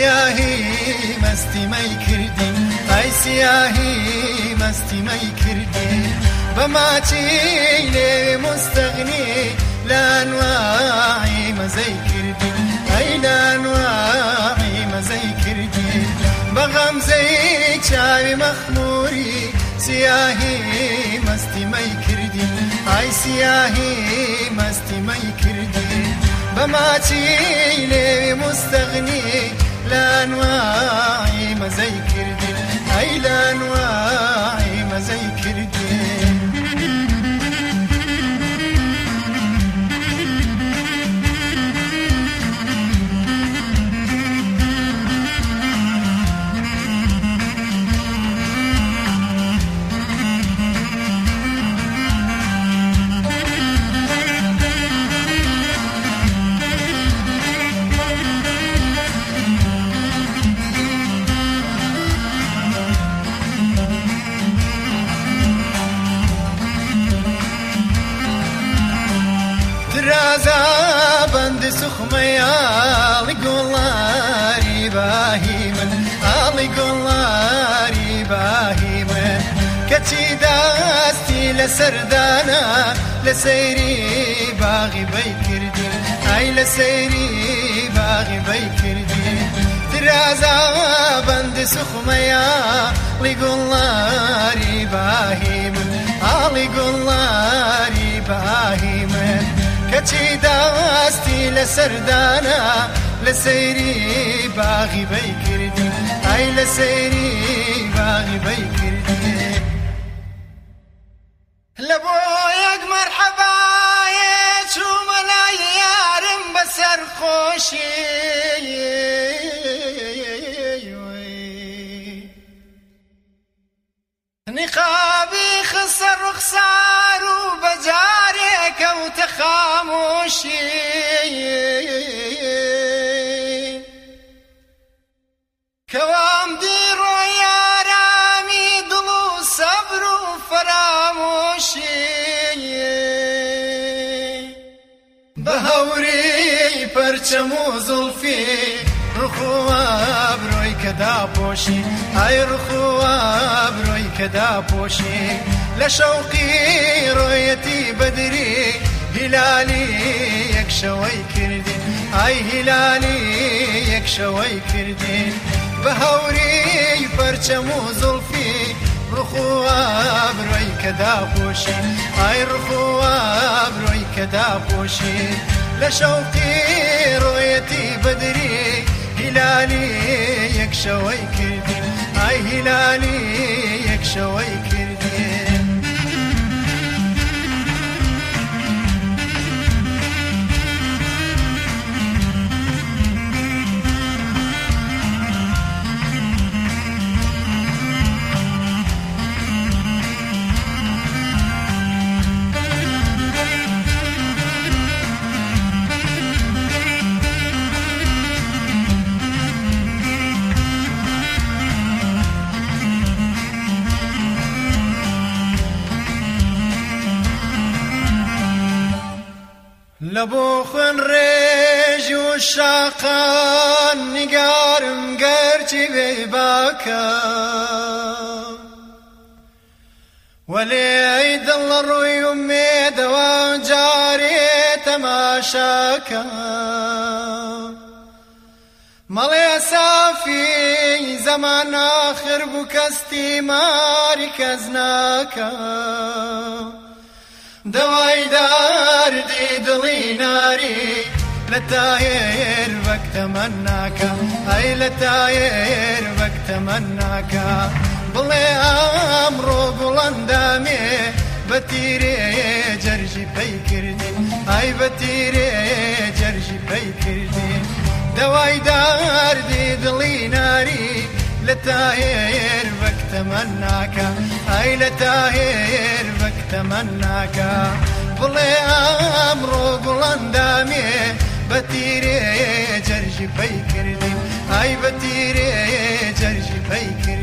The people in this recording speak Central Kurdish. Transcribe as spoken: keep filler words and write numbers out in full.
سیاهی مستی مەی کردی ئای سیاهی مستی مەی کردی بە ماچی لێ مستەغنی لە ئەنواعی مەزەی کردی ئەی لە ئەنواعی مەزەی کردی بە غەمزەی چاوی مەخموری سیاهی مستی مەی کردی ئای سیاهی مستی مەی کردی بە ماچی لێ مستەغنی لە ئەنواعی مەزەی کردی ئەی لە ئەنواعی مەزەی کردی رازا بند سخمي آلی گلاری باهی من آلی گلاری باهی من کچی دستی لسردانا لسیری باغی بی کردی ای لسیری باغی بی کردی رازا بند سخمي آلی گلاری باهی من آلی گلاری باهی من کچی داستی لسردانا لسیری باغی بی کردی ای لسیری باغی بی کردی لبو یک مرحبا چو ملای یارم بسر خوشی نقابی خسر رخسار و بجاری کوت خاموشی کوام دیر و یارامی دل و صبر و فراموشی بهوری پرچم و زلفی رخواب روی کدا پوشی ای رخواب روی کدا پوشی لشوقی رویتی بدری هلالی یک شوی کردی ای هلالی یک شوی کردی بهوری پرچم و زلفی رخواب روی کدا پوشی ای رخواب روی کدا پوشی لشوقی رویتی بدری هلالی یک شوی کردی ای هلالی یک شوی کردی لبو خن ریج و شاقان نگارم گرچی بی باکا ولی ای دل روی امید و جاری تماشاکا ملی صافی زمان آخر بکستی ماری کزناکا دوای دردی دلی ناری لتایر وقت مناکا ای لتایر وقت مناکا بلی امرو گلندامی بتیری جرجی پی کردی ای بتیری جرجی پی کردی دوای دردی دلی ناری لتایر وقت مناکا ای لتایر وقت مناکا بلی امرو گلندامی بتیری جرجی پی کردی ای بتیری جرجی پی کردی